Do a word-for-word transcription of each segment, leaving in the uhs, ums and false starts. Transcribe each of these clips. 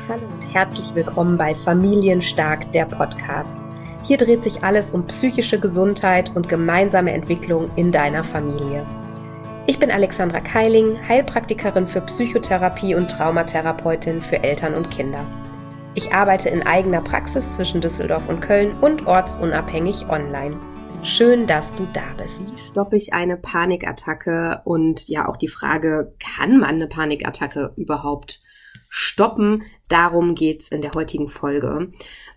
Hallo und herzlich willkommen bei Familienstark, der Podcast. Hier dreht sich alles um psychische Gesundheit und gemeinsame Entwicklung in deiner Familie. Ich bin Alexandra Keiling, Heilpraktikerin für Psychotherapie und Traumatherapeutin für Eltern und Kinder. Ich arbeite in eigener Praxis zwischen Düsseldorf und Köln und ortsunabhängig online. Schön, dass du da bist. Wie stoppe ich eine Panikattacke? Und ja, auch die Frage, kann man eine Panikattacke überhaupt stoppen? Darum geht's in der heutigen Folge.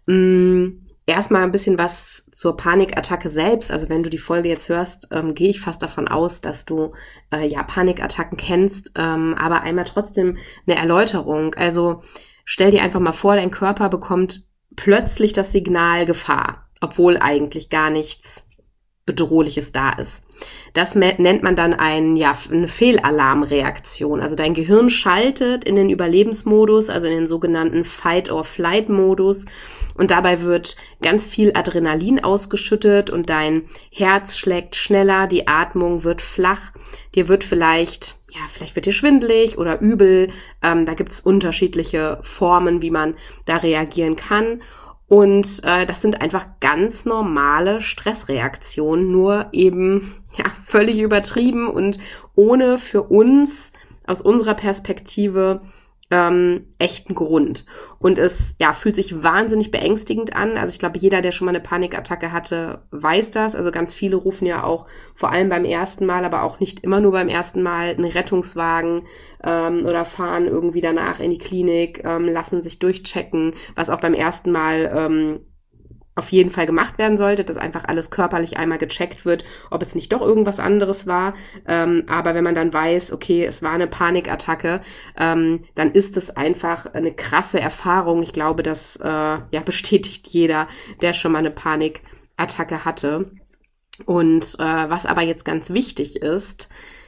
Mm, erstmal ein bisschen was zur Panikattacke selbst. Also wenn du die Folge jetzt hörst, ähm, gehe ich fast davon aus, dass du äh, ja Panikattacken kennst, ähm, aber einmal trotzdem eine Erläuterung. Also stell dir einfach mal vor, dein Körper bekommt plötzlich das Signal Gefahr, obwohl eigentlich gar nichts Bedrohliches da ist. Das nennt man dann ein, ja, eine Fehlalarmreaktion. Also dein Gehirn schaltet in den Überlebensmodus, also in den sogenannten Fight-or-Flight-Modus, und dabei wird ganz viel Adrenalin ausgeschüttet und dein Herz schlägt schneller, die Atmung wird flach, dir wird vielleicht, ja, vielleicht wird dir schwindelig oder übel. Ähm, da gibt es unterschiedliche Formen, wie man da reagieren kann. Und äh, das sind einfach ganz normale Stressreaktionen, nur eben ja völlig übertrieben und ohne für uns aus unserer Perspektive ähm, echten Grund. Und es ja fühlt sich wahnsinnig beängstigend an. Also ich glaube, jeder, der schon mal eine Panikattacke hatte, weiß das. Also ganz viele rufen ja auch vor allem beim ersten Mal, aber auch nicht immer nur beim ersten Mal, einen Rettungswagen ähm, oder fahren irgendwie danach in die Klinik, ähm, lassen sich durchchecken, was auch beim ersten Mal ähm, auf jeden Fall gemacht werden sollte, dass einfach alles körperlich einmal gecheckt wird, ob es nicht doch irgendwas anderes war. Ähm, aber wenn man dann weiß, okay, es war eine Panikattacke, ähm, dann ist es einfach eine krasse Erfahrung. Ich glaube, das äh, ja, bestätigt jeder, der schon mal eine Panikattacke hatte. Und äh, was aber jetzt ganz wichtig ist,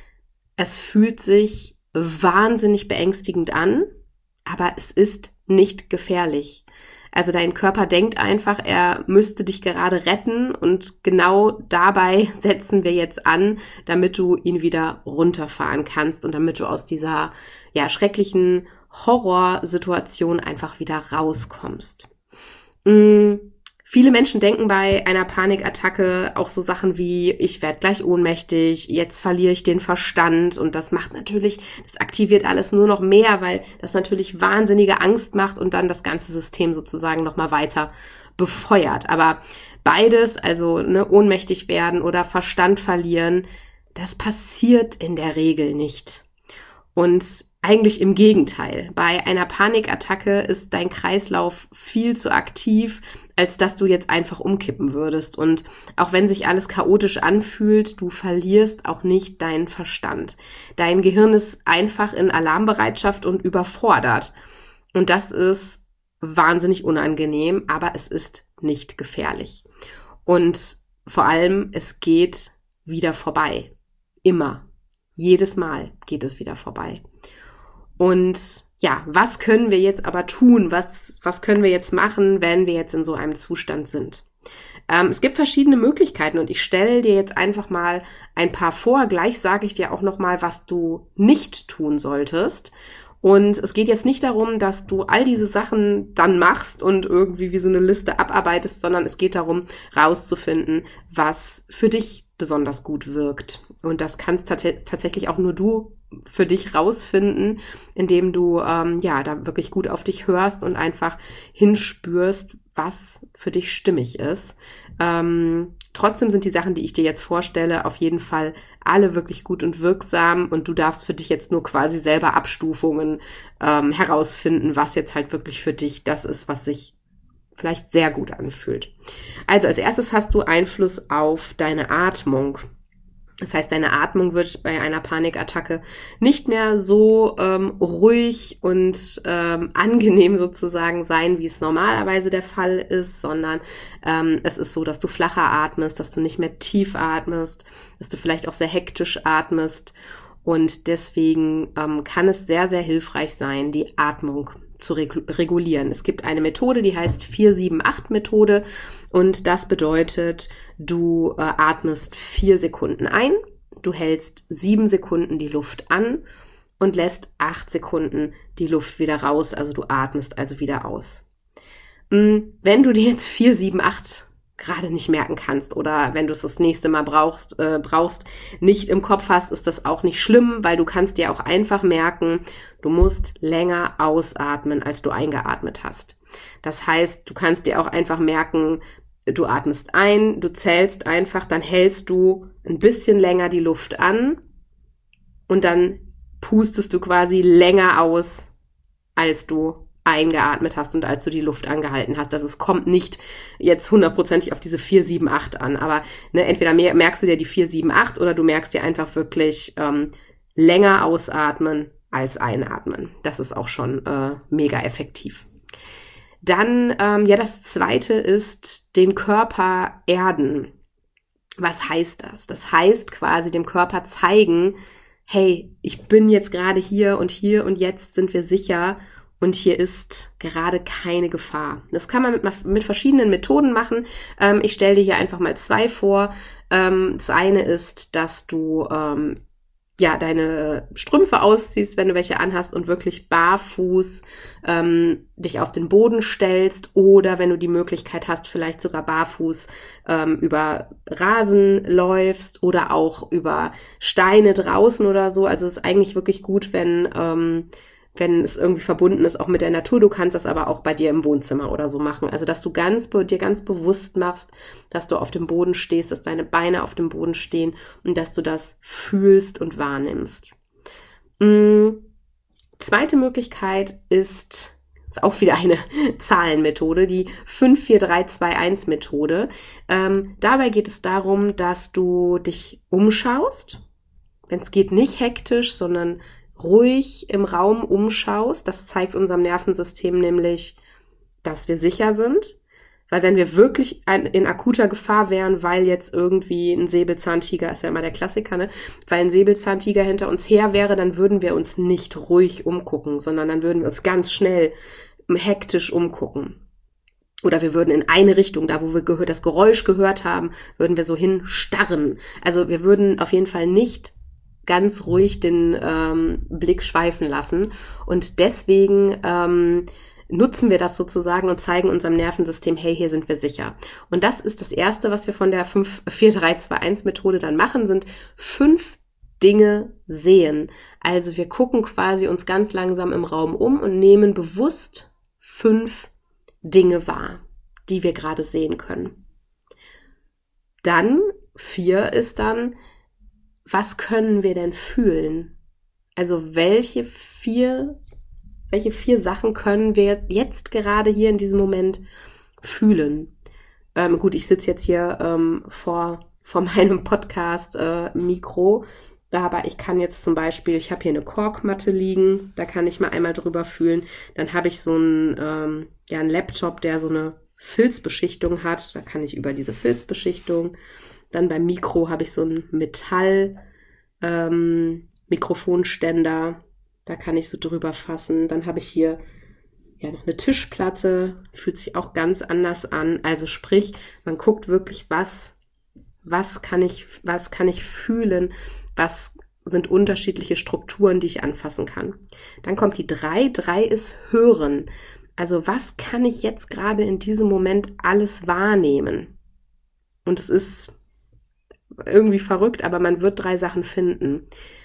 es fühlt sich wahnsinnig beängstigend an, aber es ist nicht gefährlich. Also dein Körper denkt einfach, er müsste dich gerade retten, und genau dabei setzen wir jetzt an, damit du ihn wieder runterfahren kannst und damit du aus dieser ja schrecklichen Horrorsituation einfach wieder rauskommst. Mhm. Viele Menschen denken bei einer Panikattacke auch so Sachen wie, ich werde gleich ohnmächtig, jetzt verliere ich den Verstand, und das macht natürlich, das aktiviert alles nur noch mehr, weil das natürlich wahnsinnige Angst macht und dann das ganze System sozusagen nochmal weiter befeuert. Aber beides, also ne, ohnmächtig werden oder Verstand verlieren, das passiert in der Regel nicht. Und eigentlich im Gegenteil. Bei einer Panikattacke ist dein Kreislauf viel zu aktiv, als dass du jetzt einfach umkippen würdest. Und auch wenn sich alles chaotisch anfühlt, du verlierst auch nicht deinen Verstand. Dein Gehirn ist einfach in Alarmbereitschaft und überfordert. Und das ist wahnsinnig unangenehm, aber es ist nicht gefährlich. Und vor allem, es geht wieder vorbei. Immer. Jedes Mal geht es wieder vorbei. Und ja, was können wir jetzt aber tun? Was, was können wir jetzt machen, wenn wir jetzt in so einem Zustand sind? Ähm, es gibt verschiedene Möglichkeiten, und ich stelle dir jetzt einfach mal ein paar vor. Gleich sage ich dir auch nochmal, was du nicht tun solltest. Und es geht jetzt nicht darum, dass du all diese Sachen dann machst und irgendwie wie so eine Liste abarbeitest, sondern es geht darum, rauszufinden, was für dich besonders gut wirkt. Und das kannst tat- tatsächlich auch nur du für dich rausfinden, indem du ähm, ja da wirklich gut auf dich hörst und einfach hinspürst, was für dich stimmig ist. Ähm, trotzdem sind die Sachen, die ich dir jetzt vorstelle, auf jeden Fall alle wirklich gut und wirksam, und du darfst für dich jetzt nur quasi selber Abstufungen ähm, herausfinden, was jetzt halt wirklich für dich das ist, was sich vielleicht sehr gut anfühlt. Also als erstes hast du Einfluss auf deine Atmung. Das heißt, deine Atmung wird bei einer Panikattacke nicht mehr so ähm, ruhig und ähm, angenehm sozusagen sein, wie es normalerweise der Fall ist, sondern ähm, es ist so, dass du flacher atmest, dass du nicht mehr tief atmest, dass du vielleicht auch sehr hektisch atmest, und deswegen ähm, kann es sehr, sehr hilfreich sein, die Atmung zu regulieren. Es gibt eine Methode, die heißt vier sieben acht Methode, und das bedeutet, du äh, atmest vier Sekunden ein, du hältst sieben Sekunden die Luft an und lässt acht Sekunden die Luft wieder raus, also du atmest also wieder aus. Wenn du dir jetzt vier, sieben, acht gerade nicht merken kannst oder wenn du es das nächste Mal brauchst, äh, brauchst, nicht im Kopf hast, ist das auch nicht schlimm, weil du kannst dir auch einfach merken, du musst länger ausatmen, als du eingeatmet hast. Das heißt, du kannst dir auch einfach merken, du atmest ein, du zählst einfach, dann hältst du ein bisschen länger die Luft an und dann pustest du quasi länger aus, als du eingeatmet hast und als du die Luft angehalten hast. Also es kommt nicht jetzt hundertprozentig auf diese vier, sieben, acht an, aber ne, entweder merkst du dir die vier, sieben, acht oder du merkst dir einfach wirklich ähm, länger ausatmen als einatmen. Das ist auch schon äh, mega effektiv. Dann, ähm, ja, das zweite ist den Körper erden. Was heißt das? Das heißt quasi dem Körper zeigen, hey, ich bin jetzt gerade hier und hier und jetzt sind wir sicher und hier ist gerade keine Gefahr. Das kann man mit, mit verschiedenen Methoden machen. Ähm, ich stelle dir hier einfach mal zwei vor. Ähm, das eine ist, dass du ähm, ja deine Strümpfe ausziehst, wenn du welche anhast und wirklich barfuß ähm, dich auf den Boden stellst oder wenn du die Möglichkeit hast, vielleicht sogar barfuß ähm, über Rasen läufst oder auch über Steine draußen oder so. Also es ist eigentlich wirklich gut, wenn ähm, wenn es irgendwie verbunden ist, auch mit der Natur. Du kannst das aber auch bei dir im Wohnzimmer oder so machen. Also, dass du ganz dir ganz bewusst machst, dass du auf dem Boden stehst, dass deine Beine auf dem Boden stehen und dass du das fühlst und wahrnimmst. Mhm. Zweite Möglichkeit ist, ist auch wieder eine Zahlenmethode, die fünf vier drei zwei eins Methode. Ähm, dabei geht es darum, dass du dich umschaust. Wenn es geht, nicht hektisch, sondern ruhig im Raum umschaust. Das zeigt unserem Nervensystem nämlich, dass wir sicher sind. Weil wenn wir wirklich in akuter Gefahr wären, weil jetzt irgendwie ein Säbelzahntiger, ist ja immer der Klassiker, ne? Weil ein Säbelzahntiger hinter uns her wäre, dann würden wir uns nicht ruhig umgucken, sondern dann würden wir uns ganz schnell hektisch umgucken. Oder wir würden in eine Richtung, da wo wir gehört, das Geräusch gehört haben, würden wir so hinstarren. Also wir würden auf jeden Fall nicht ganz ruhig den ähm, Blick schweifen lassen. Und deswegen ähm, nutzen wir das sozusagen und zeigen unserem Nervensystem, hey, hier sind wir sicher. Und das ist das Erste, was wir von der fünf vier drei zwei eins Methode dann machen, sind fünf Dinge sehen. Also wir gucken quasi uns ganz langsam im Raum um und nehmen bewusst fünf Dinge wahr, die wir gerade sehen können. Dann, vier ist dann, was können wir denn fühlen? Also welche vier, welche vier Sachen können wir jetzt gerade hier in diesem Moment fühlen? Ähm, gut, ich sitze jetzt hier ähm, vor, vor meinem Podcast-Mikro, äh, aber ich kann jetzt zum Beispiel, ich habe hier eine Korkmatte liegen, da kann ich mal einmal drüber fühlen. Dann habe ich so einen, ähm, ja, einen Laptop, der so eine Filzbeschichtung hat, da kann ich über diese Filzbeschichtung. Dann beim Mikro habe ich so einen Metall-Mikrofonständer, ähm, da kann ich so drüber fassen. Dann habe ich hier ja noch eine Tischplatte, fühlt sich auch ganz anders an. Also sprich, man guckt wirklich, was, was kann ich, was kann ich fühlen, was sind unterschiedliche Strukturen, die ich anfassen kann. Dann kommt die drei. Drei ist Hören. Also was kann ich jetzt gerade in diesem Moment alles wahrnehmen? Und es ist irgendwie verrückt, aber man wird drei Sachen finden.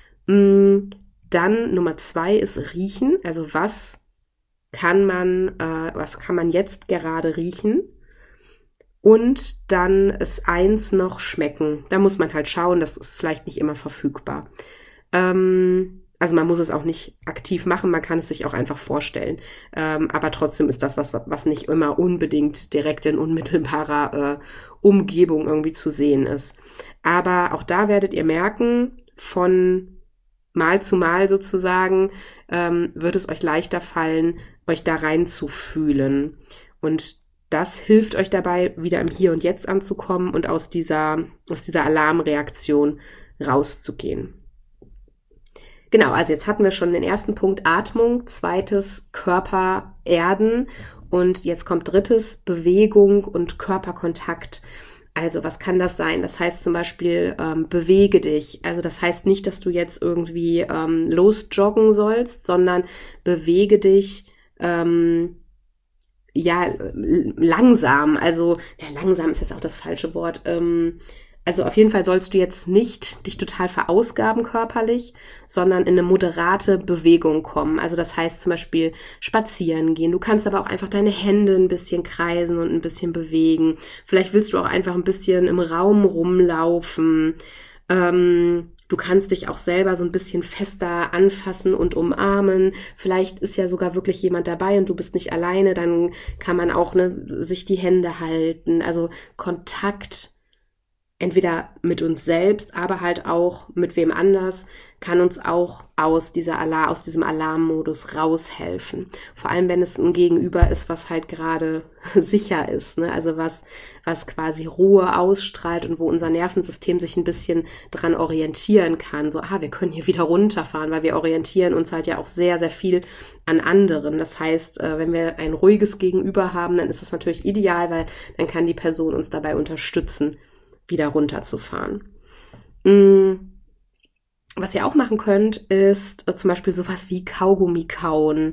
Dann Nummer zwei ist Riechen. Also was kann man, äh, was kann man jetzt gerade riechen? Und dann ist eins noch Schmecken. Da muss man halt schauen, das ist vielleicht nicht immer verfügbar. Ähm, also man muss es auch nicht aktiv machen, man kann es sich auch einfach vorstellen. Ähm, aber trotzdem ist das was, was nicht immer unbedingt direkt in unmittelbarer äh, Umgebung irgendwie zu sehen ist. Aber auch da werdet ihr merken, von Mal zu Mal sozusagen, ähm, wird es euch leichter fallen, euch da reinzufühlen. Und das hilft euch dabei, wieder im Hier und Jetzt anzukommen und aus dieser, aus dieser Alarmreaktion rauszugehen. Genau, also jetzt hatten wir schon den ersten Punkt Atmung, zweites Körper erden und jetzt kommt drittes Bewegung und Körperkontakt. Also was kann das sein? Das heißt zum Beispiel, ähm, bewege dich. Also das heißt nicht, dass du jetzt irgendwie ähm, losjoggen sollst, sondern bewege dich ähm, ja langsam. Also ja, langsam ist jetzt auch das falsche Wort. Ähm, Also auf jeden Fall sollst du jetzt nicht dich total verausgaben körperlich, sondern in eine moderate Bewegung kommen. Also das heißt zum Beispiel spazieren gehen. Du kannst aber auch einfach deine Hände ein bisschen kreisen und ein bisschen bewegen. Vielleicht willst du auch einfach ein bisschen im Raum rumlaufen. Ähm, du kannst dich auch selber so ein bisschen fester anfassen und umarmen. Vielleicht ist ja sogar wirklich jemand dabei und du bist nicht alleine. Dann kann man auch ne, sich die Hände halten. Also Kontakt entweder mit uns selbst, aber halt auch mit wem anders, kann uns auch aus dieser Alarm, aus diesem Alarmmodus raushelfen. Vor allem, wenn es ein Gegenüber ist, was halt gerade sicher ist, ne? Also was, was quasi Ruhe ausstrahlt und wo unser Nervensystem sich ein bisschen dran orientieren kann. So, ah, wir können hier wieder runterfahren, weil wir orientieren uns halt ja auch sehr, sehr viel an anderen. Das heißt, wenn wir ein ruhiges Gegenüber haben, dann ist das natürlich ideal, weil dann kann die Person uns dabei unterstützen, wieder runterzufahren. Was ihr auch machen könnt, ist zum Beispiel sowas wie Kaugummi kauen.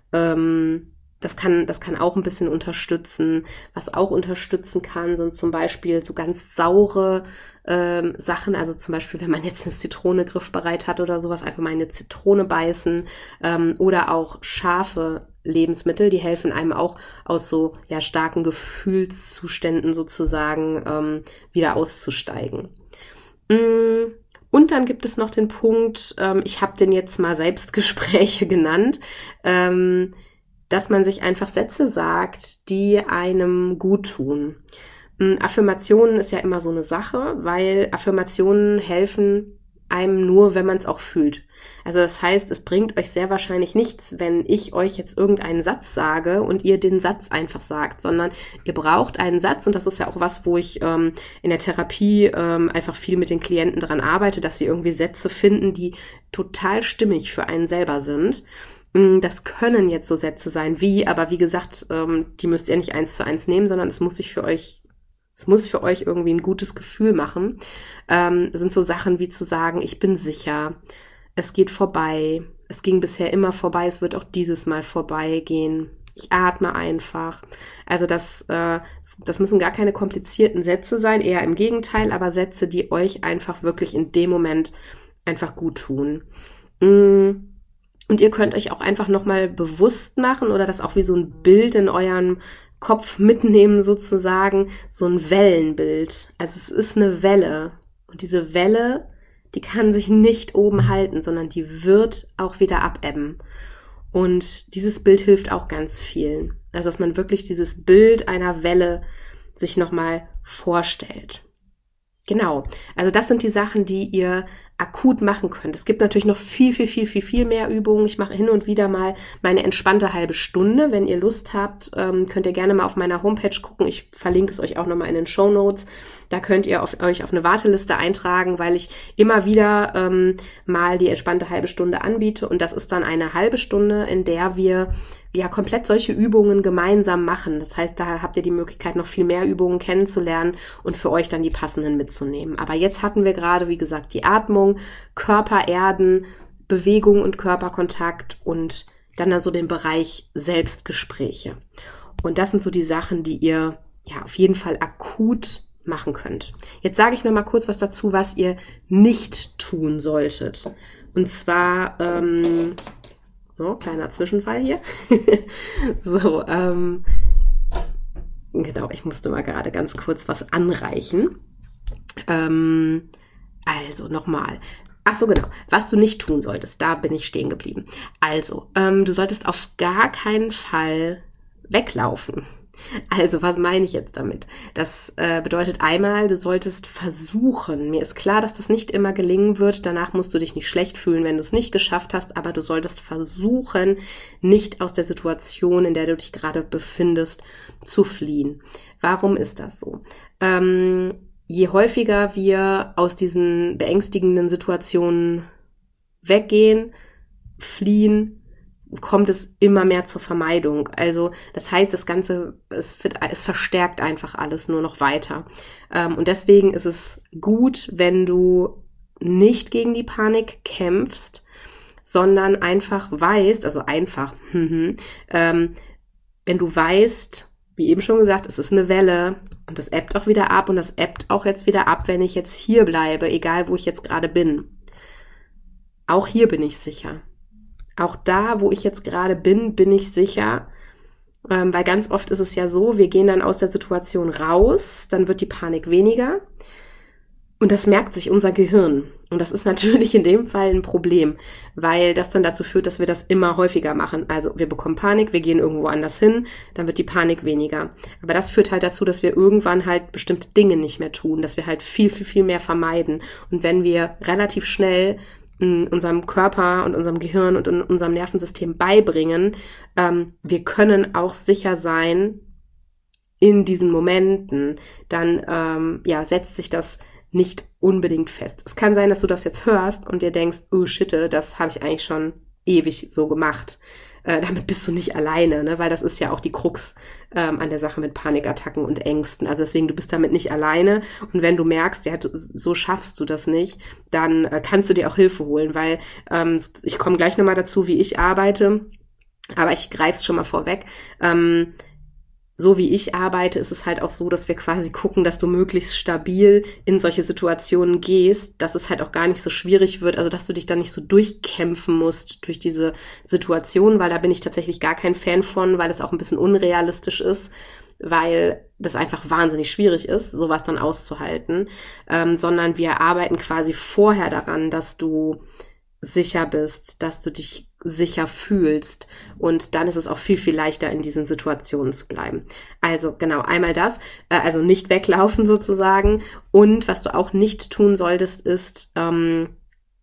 Das kann, das kann auch ein bisschen unterstützen. Was auch unterstützen kann, sind zum Beispiel so ganz saure ähm, Sachen. Also zum Beispiel, wenn man jetzt eine Zitrone griffbereit hat oder sowas, einfach mal eine Zitrone beißen. Ähm, oder auch scharfe Lebensmittel, die helfen einem auch aus so ja starken Gefühlszuständen sozusagen ähm, wieder auszusteigen. Und dann gibt es noch den Punkt, ähm, ich habe den jetzt mal Selbstgespräche genannt, ähm, dass man sich einfach Sätze sagt, die einem gut tun. Affirmationen ist ja immer so eine Sache, weil Affirmationen helfen einem nur, wenn man es auch fühlt. Also das heißt, es bringt euch sehr wahrscheinlich nichts, wenn ich euch jetzt irgendeinen Satz sage und ihr den Satz einfach sagt, sondern ihr braucht einen Satz, und das ist ja auch was, wo ich ähm, in der Therapie ähm, einfach viel mit den Klienten dran arbeite, dass sie irgendwie Sätze finden, die total stimmig für einen selber sind. Das können jetzt so Sätze sein wie, aber wie gesagt, ähm, die müsst ihr nicht eins zu eins nehmen, sondern es muss sich für euch, es muss für euch irgendwie ein gutes Gefühl machen. Ähm, sind so Sachen wie zu sagen, ich bin sicher, es geht vorbei, es ging bisher immer vorbei, es wird auch dieses Mal vorbeigehen. Ich atme einfach. Also das, äh, das müssen gar keine komplizierten Sätze sein, eher im Gegenteil, aber Sätze, die euch einfach wirklich in dem Moment einfach gut tun. Mm. Und ihr könnt euch auch einfach nochmal bewusst machen oder das auch wie so ein Bild in eurem Kopf mitnehmen sozusagen, so ein Wellenbild. Also es ist eine Welle und diese Welle, die kann sich nicht oben halten, sondern die wird auch wieder abebben. Und dieses Bild hilft auch ganz vielen. Also dass man wirklich dieses Bild einer Welle sich nochmal vorstellt. Genau, also das sind die Sachen, die ihr akut machen könnt. Es gibt natürlich noch viel, viel, viel, viel, viel mehr Übungen. Ich mache hin und wieder mal meine entspannte halbe Stunde. Wenn ihr Lust habt, ähm, könnt ihr gerne mal auf meiner Homepage gucken. Ich verlinke es euch auch nochmal in den Shownotes. Da könnt ihr auf, euch auf eine Warteliste eintragen, weil ich immer wieder ähm, mal die entspannte halbe Stunde anbiete. Und das ist dann eine halbe Stunde, in der wir ja komplett solche Übungen gemeinsam machen. Das heißt, da habt ihr die Möglichkeit, noch viel mehr Übungen kennenzulernen und für euch dann die passenden mitzunehmen. Aber jetzt hatten wir gerade, wie gesagt, die Atmung, Körper erden, Bewegung und Körperkontakt und dann also den Bereich Selbstgespräche. Und das sind so die Sachen, die ihr ja auf jeden Fall akut machen könnt. Jetzt sage ich noch mal kurz was dazu, was ihr nicht tun solltet. Und zwar ähm, so, kleiner Zwischenfall hier. so, ähm, genau, ich musste mal gerade ganz kurz was anreichen. Ähm, also, nochmal. Ach so, genau. Was du nicht tun solltest, da bin ich stehen geblieben. Also, ähm, du solltest auf gar keinen Fall weglaufen. Also, was meine ich jetzt damit? Das äh, bedeutet einmal, du solltest versuchen. Mir ist klar, dass das nicht immer gelingen wird. Danach musst du dich nicht schlecht fühlen, wenn du es nicht geschafft hast. Aber du solltest versuchen, nicht aus der Situation, in der du dich gerade befindest, zu fliehen. Warum ist das so? Ähm, je häufiger wir aus diesen beängstigenden Situationen weggehen, fliehen, kommt es immer mehr zur Vermeidung. Also das heißt, das Ganze, es, wird, es verstärkt einfach alles nur noch weiter. Ähm, und deswegen ist es gut, wenn du nicht gegen die Panik kämpfst, sondern einfach weißt, also einfach, ähm, wenn du weißt, wie eben schon gesagt, es ist eine Welle und das ebbt auch wieder ab und das ebbt auch jetzt wieder ab, wenn ich jetzt hier bleibe, egal wo ich jetzt gerade bin. Auch hier bin ich sicher. Auch da, wo ich jetzt gerade bin, bin ich sicher, ähm, weil ganz oft ist es ja so, wir gehen dann aus der Situation raus, dann wird die Panik weniger und das merkt sich unser Gehirn. Und das ist natürlich in dem Fall ein Problem, weil das dann dazu führt, dass wir das immer häufiger machen. Also wir bekommen Panik, wir gehen irgendwo anders hin, dann wird die Panik weniger. Aber das führt halt dazu, dass wir irgendwann halt bestimmte Dinge nicht mehr tun, dass wir halt viel, viel, viel mehr vermeiden. Und wenn wir relativ schnell unserem Körper und unserem Gehirn und unserem Nervensystem beibringen, ähm, wir können auch sicher sein in diesen Momenten, dann ähm, ja, setzt sich das nicht unbedingt fest. Es kann sein, dass du das jetzt hörst und dir denkst, oh shit, das habe ich eigentlich schon ewig so gemacht. Äh, damit bist du nicht alleine, ne? Weil das ist ja auch die Krux ähm, an der Sache mit Panikattacken und Ängsten. Also deswegen, du bist damit nicht alleine. Und wenn du merkst, ja, du, so schaffst du das nicht, dann äh, kannst du dir auch Hilfe holen, weil ähm, ich komme gleich nochmal dazu, wie ich arbeite, aber ich greife es schon mal vorweg. Ähm, So wie ich arbeite, ist es halt auch so, dass wir quasi gucken, dass du möglichst stabil in solche Situationen gehst, dass es halt auch gar nicht so schwierig wird, also dass du dich dann nicht so durchkämpfen musst durch diese Situation, weil da bin ich tatsächlich gar kein Fan von, weil es auch ein bisschen unrealistisch ist, weil das einfach wahnsinnig schwierig ist, sowas dann auszuhalten, ähm, sondern wir arbeiten quasi vorher daran, dass du sicher bist, dass du dich sicher fühlst und dann ist es auch viel, viel leichter, in diesen Situationen zu bleiben. Also genau, einmal das, äh, also nicht weglaufen sozusagen und was du auch nicht tun solltest, ist ähm,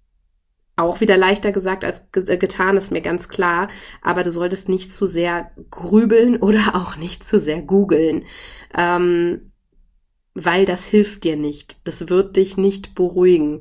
auch wieder leichter gesagt als ge- getan, ist mir ganz klar, aber du solltest nicht zu sehr grübeln oder auch nicht zu sehr googeln, ähm, weil das hilft dir nicht, das wird dich nicht beruhigen.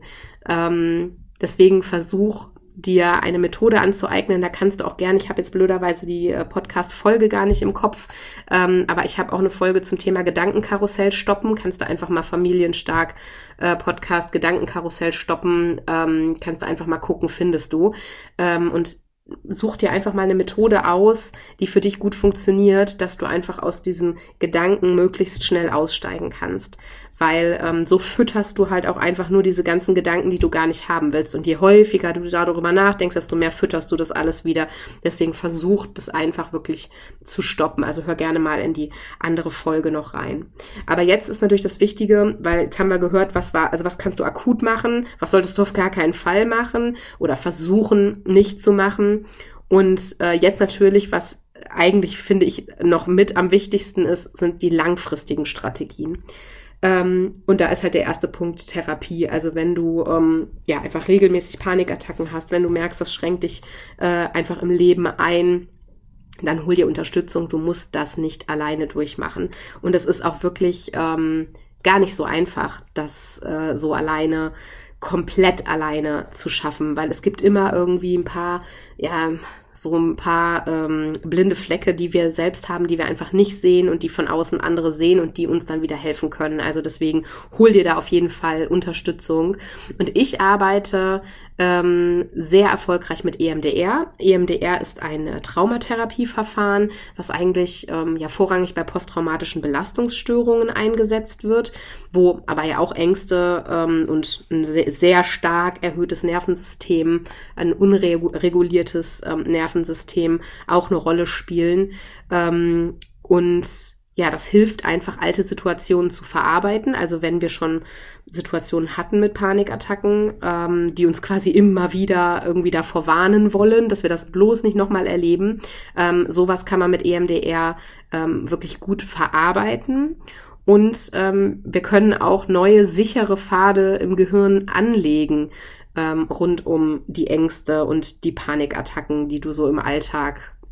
Ähm, Deswegen versuch, dir eine Methode anzueignen. Da kannst du auch gerne, ich habe jetzt blöderweise die äh, Podcast-Folge gar nicht im Kopf, ähm, aber ich habe auch eine Folge zum Thema Gedankenkarussell stoppen. Kannst du einfach mal familienstark äh, Podcast Gedankenkarussell stoppen. Ähm, kannst du einfach mal gucken, findest du. Ähm, und such dir einfach mal eine Methode aus, die für dich gut funktioniert, dass du einfach aus diesen Gedanken möglichst schnell aussteigen kannst. Weil ähm, so fütterst du halt auch einfach nur diese ganzen Gedanken, die du gar nicht haben willst. Und je häufiger du darüber nachdenkst, desto mehr fütterst du das alles wieder. Deswegen versuch das einfach wirklich zu stoppen. Also hör gerne mal in die andere Folge noch rein. Aber jetzt ist natürlich das Wichtige, weil jetzt haben wir gehört, was war, also was kannst du akut machen, was solltest du auf gar keinen Fall machen oder versuchen nicht zu machen. Und äh, jetzt natürlich, was eigentlich, finde ich, noch mit am wichtigsten ist, sind die langfristigen Strategien. Ähm, und da ist halt der erste Punkt Therapie. Also wenn du ähm, ja einfach regelmäßig Panikattacken hast, wenn du merkst, das schränkt dich äh, einfach im Leben ein, dann hol dir Unterstützung. Du musst das nicht alleine durchmachen. Und es ist auch wirklich ähm, gar nicht so einfach, das äh, so alleine, komplett alleine zu schaffen, weil es gibt immer irgendwie ein paar, ja, so ein paar ähm, blinde Flecke, die wir selbst haben, die wir einfach nicht sehen und die von außen andere sehen und die uns dann wieder helfen können. Also deswegen hol dir da auf jeden Fall Unterstützung. Und ich arbeite ähm, sehr erfolgreich mit E M D R. E M D R ist ein äh, Traumatherapieverfahren, was eigentlich ähm, ja vorrangig bei posttraumatischen Belastungsstörungen eingesetzt wird, wo aber ja auch Ängste ähm, und ein sehr, sehr stark erhöhtes Nervensystem, ein unreguliertes ähm, Nervensystem auch eine Rolle spielen. Ähm, und ja, das hilft einfach, alte Situationen zu verarbeiten. Also wenn wir schon Situationen hatten mit Panikattacken, ähm, die uns quasi immer wieder irgendwie davor warnen wollen, dass wir das bloß nicht nochmal erleben. Ähm, sowas kann man mit E M D R ähm, wirklich gut verarbeiten. Und ähm, wir können auch neue, sichere Pfade im Gehirn anlegen, ähm, rund um die Ängste und die Panikattacken, die du so im Alltag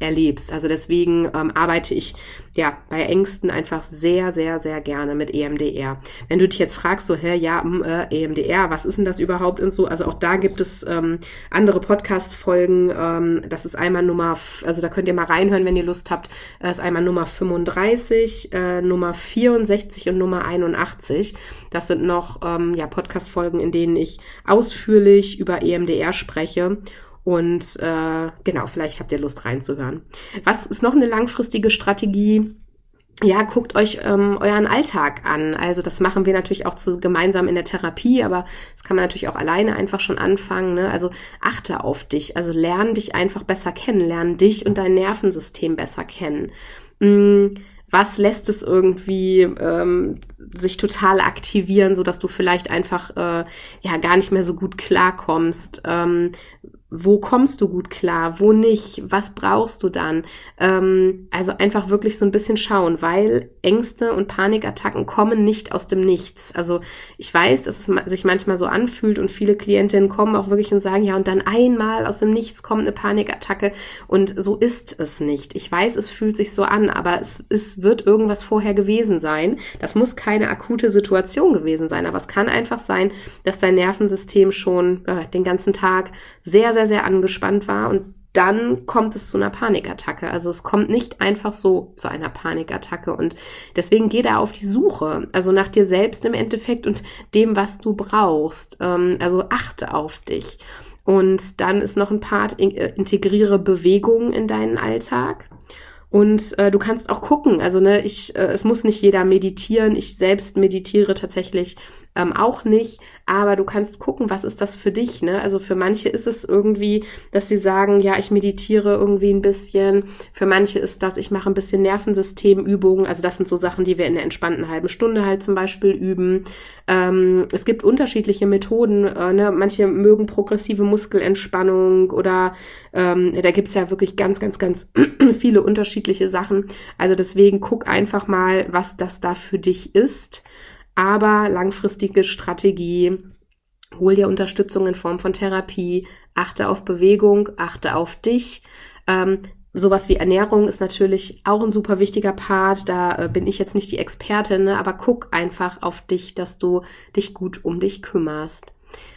erlebst. Also deswegen ähm, arbeite ich ja bei Ängsten einfach sehr, sehr, sehr gerne mit E M D R. Wenn du dich jetzt fragst, so, hä, ja, äh, E M D R, was ist denn das überhaupt und so, also auch da gibt es ähm, andere Podcast-Folgen, ähm, das ist einmal Nummer, also da könnt ihr mal reinhören, wenn ihr Lust habt, das ist einmal Nummer fünfunddreißig, äh, Nummer vierundsechzig und Nummer einundachtzig. Das sind noch ähm, ja Podcast-Folgen, in denen ich ausführlich über E M D R spreche. Und äh, genau, vielleicht habt ihr Lust reinzuhören. Was ist noch eine langfristige Strategie? Ja, guckt euch ähm, euren Alltag an. Also das machen wir natürlich auch zu, gemeinsam in der Therapie, aber das kann man natürlich auch alleine einfach schon anfangen. Ne? Also achte auf dich, also lern dich einfach besser kennen, lern dich und dein Nervensystem besser kennen. Hm, was lässt es irgendwie ähm, sich total aktivieren, so dass du vielleicht einfach äh, ja gar nicht mehr so gut klarkommst? Ähm, Wo kommst du gut klar, wo nicht, was brauchst du dann? Ähm, also einfach wirklich so ein bisschen schauen, weil Ängste und Panikattacken kommen nicht aus dem Nichts. Also ich weiß, dass es sich manchmal so anfühlt und viele Klientinnen kommen auch wirklich und sagen, ja, und dann einmal aus dem Nichts kommt eine Panikattacke und so ist es nicht. Ich weiß, es fühlt sich so an, aber es, es wird irgendwas vorher gewesen sein. Das muss keine akute Situation gewesen sein, aber es kann einfach sein, dass dein Nervensystem schon äh, den ganzen Tag sehr, sehr sehr angespannt war und dann kommt es zu einer Panikattacke. Also es kommt nicht einfach so zu einer Panikattacke und deswegen geh da auf die Suche, also nach dir selbst im Endeffekt und dem, was du brauchst. Ähm, also achte auf dich. Und dann ist noch ein Part, integriere Bewegung in deinen Alltag. Und äh, du kannst auch gucken, also ne, ich, äh, es muss nicht jeder meditieren, ich selbst meditiere tatsächlich ähm, auch nicht, aber du kannst gucken, was ist das für dich, ne? Also für manche ist es irgendwie, dass sie sagen, ja, ich meditiere irgendwie ein bisschen, für manche ist das, ich mache ein bisschen Nervensystemübungen, also das sind so Sachen, die wir in der entspannten halben Stunde halt zum Beispiel üben. Ähm, es gibt unterschiedliche Methoden, äh, ne? Manche mögen progressive Muskelentspannung oder ähm, da gibt's ja wirklich ganz, ganz, ganz viele unterschiedliche Sachen. Also deswegen guck einfach mal, was das da für dich ist. Aber langfristige Strategie, hol dir Unterstützung in Form von Therapie, achte auf Bewegung, achte auf dich. Ähm, sowas wie Ernährung ist natürlich auch ein super wichtiger Part. Da äh, bin ich jetzt nicht die Expertin, ne? Aber guck einfach auf dich, dass du dich gut um dich kümmerst.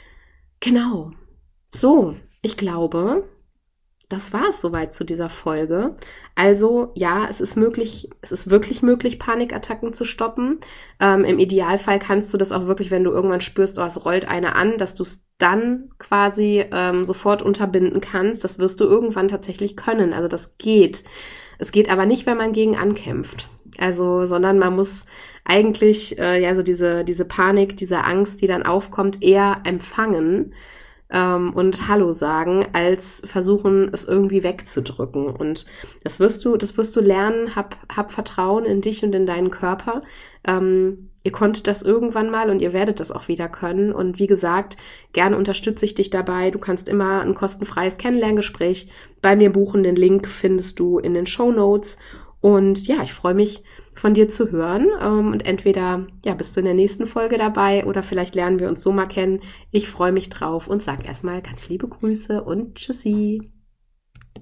Genau. So, ich glaube, das war es soweit zu dieser Folge. Also ja, es ist möglich, es ist wirklich möglich, Panikattacken zu stoppen. Ähm, im Idealfall kannst du das auch wirklich, wenn du irgendwann spürst, oh, es rollt eine an, dass du es dann quasi ähm, sofort unterbinden kannst. Das wirst du irgendwann tatsächlich können. Also das geht. Es geht aber nicht, wenn man gegen ankämpft. Also, sondern man muss eigentlich äh, ja so diese diese Panik, diese Angst, die dann aufkommt, eher empfangen. Ähm, und Hallo sagen, als versuchen, es irgendwie wegzudrücken. Und das wirst du, das wirst du lernen. Hab, hab Vertrauen in dich und in deinen Körper. Ähm, ihr konntet das irgendwann mal und ihr werdet das auch wieder können. Und wie gesagt, gerne unterstütze ich dich dabei. Du kannst immer ein kostenfreies Kennenlerngespräch bei mir buchen. Den Link findest du in den Shownotes. Und ja, ich freue mich, von dir zu hören. Ähm, und entweder ja, bist du in der nächsten Folge dabei oder vielleicht lernen wir uns so mal kennen. Ich freue mich drauf und sag erstmal ganz liebe Grüße und Tschüssi.